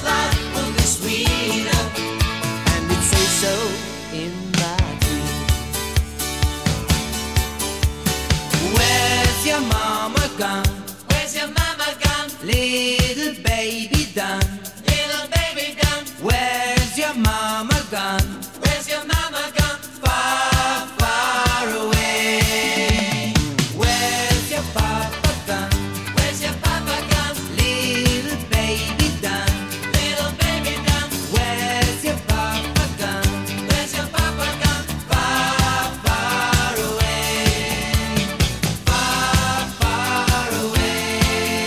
this life will be sweeter. And it says so in my dreams. Where's your mama gone? Where's your mama gone? Little baby done. Little baby done. Where's your mama gone? Where's your mama gone? Far, far away. Where's your papa gone? Where's your papa gone? Little baby done. Little baby done. Where's your papa gone? Where's your papa gone? Far, far away. Far, far away.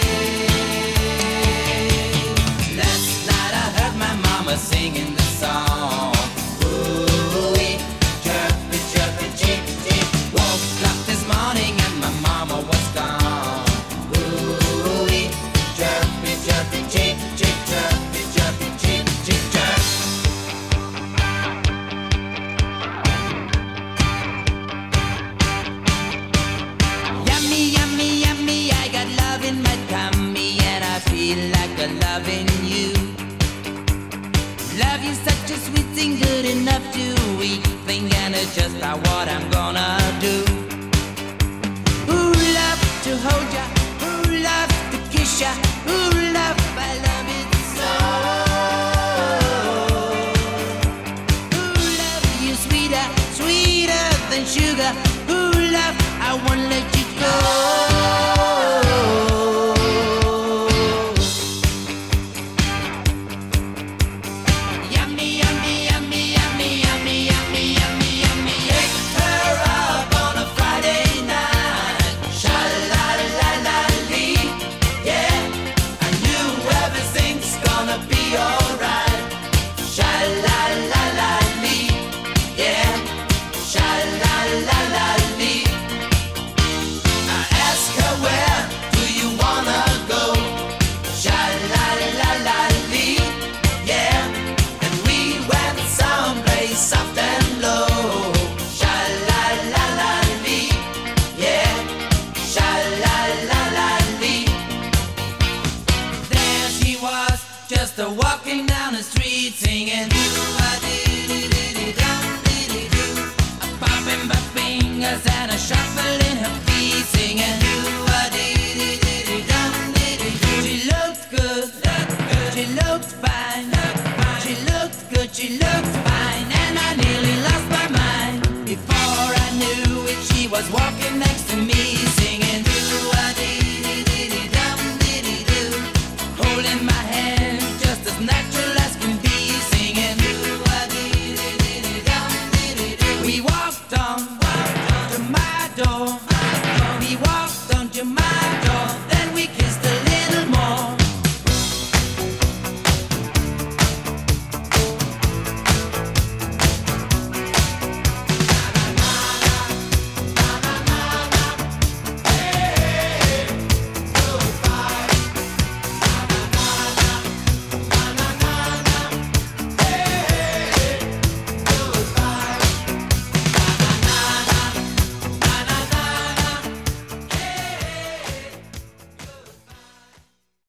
Last night I heard my mama singing the song. Ooh-wee, chirpy, chirpy, cheep, cheep. Woke up this morning and my mama was gone. Ooh-wee, chirpy, chirpy, cheep, cheep, chirpy, chirpy, cheep, cheep, chirp. Yummy, yummy, yummy, I got love in my tummy and I feel like a loving you. Love you such a sweet thing, good enough to eat thing, and it's just not what I'm gonna do. Ooh, love to hold ya, ooh, love to kiss ya, ooh, love, I love it so. Ooh, love you sweeter, sweeter than sugar. Ooh, love, I won't let you go. Yummy, yummy, yummy, yummy, yummy, yummy, yummy, yummy. Picked her up on a Friday night. Sha-la-la-la-lee, yeah. I knew everything's gonna be alright. Sha-la-la-la-lee, yeah. Sha-la-la-la-lee. I asked her, where do you wanna go? Sha-la-la-la-lee, yeah. And we went someplace soft and low. Sha-la-la-la-lee, yeah. Sha-la-la-la-lee. There she was, just a walking down the street singing do-a-dee-dee-dee-dee-dum-dee-dee-doo. A popping my fingers and a shuffling her feet singing do-a-dee-dee-dee-dee-dum-dee-dee-doo. She looked good, she looked fine, she looked good, she looked